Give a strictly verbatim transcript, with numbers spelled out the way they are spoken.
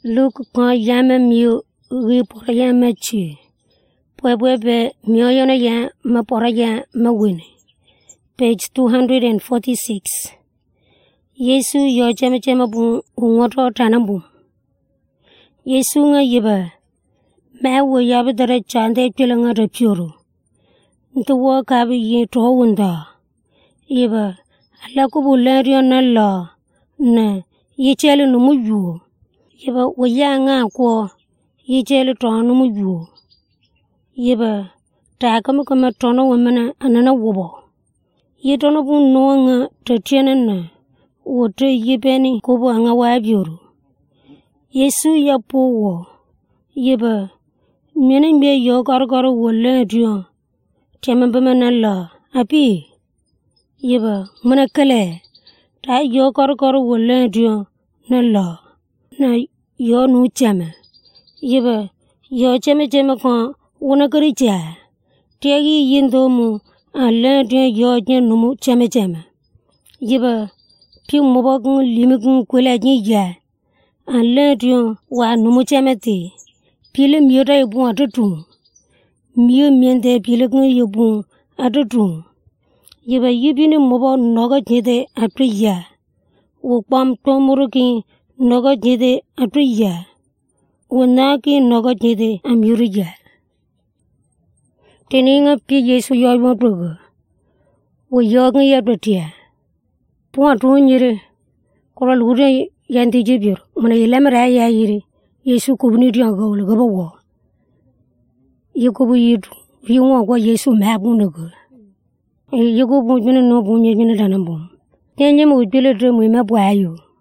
Look kwa yama miu ripora yama chi. Pwebwebe mioyona ya mapora ya mawine. Page two hundred forty-six. Yesu yo cheme cheme bu ungoto tanambu. Yesu nga yiba. Mawo yabe dara chande pila nga rapyuru. Ntuwa kabi yi toh wunda. Yiba. Ala kubu lenriyo na la. Na. Yichele numu yu. Yiba waya nga kwa. Yichele toh numu yu. Yiba. Takama kama tono wamana anana wubo. Yitono bu nuwa nga tatiana na. Wote yibeni kubu anga wabiuru. Yesu ya puwo. Yiba. Mene mbe yo gargaro wole diyo. Temambama na la. Api. Yiba. Mana kale. Ta yo gargaro wole diyo. Na la. Na yo nu chame. Yiba. Yo chame chame kwa. Una kari cha. Tiagi yindo mu. Ala diyo yo nye numu chame chame. Yiba. Pi muba kung limi kung kwela nye ya. Ala diyo wa numu chame te. Pile miyota ibu atatu. Miyo miente pile kung ibu atatu. Yiba yibini muba noga jede atu ya. Wukpam tomuru ki noga jede atu ya. Wana ki noga jede amiru ya. Teni nga pi Yesu yoy motoga. Wo yoga yabatia. Puwa tuwa nyere. Kora lure yanti jibir. Mana ilamara ya yiri. Yesu kubuni diya gawla gaba wo. Yikubu yidu. Yiwa kwa Yesu mabu naga. Yikubu jina no bunye jina danambo. Tenye mu ujile dre mu ima bwayo.